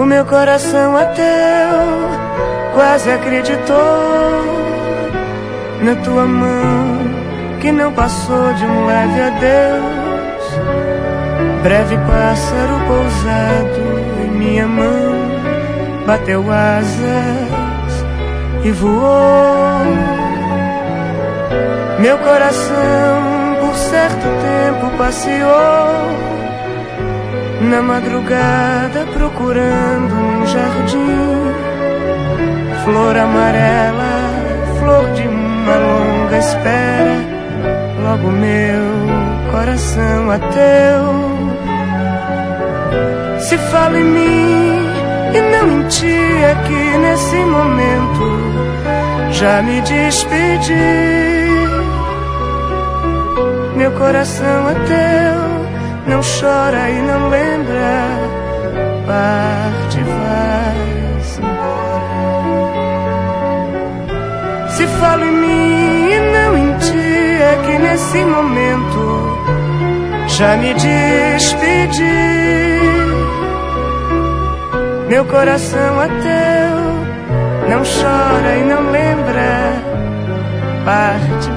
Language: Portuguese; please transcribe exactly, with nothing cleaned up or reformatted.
meu coração ateu quase acreditou na tua mão que não passou de um leve adeus. Breve pássaro pousado em minha mão bateu asas e voou. Meu coração por certo tempo passeou na madrugada procurando num jardim flor amarela, flor de uma longa espera. Logo meu coração ateu se fala em mim e não em ti aqui nesse momento. Já me despedi. Meu coração ateu não chora e não lembra, parte, vai-se embora. Se falo em mim e não em ti, é que nesse momento já me despedi. Meu coração ateu não chora e não lembra, parte,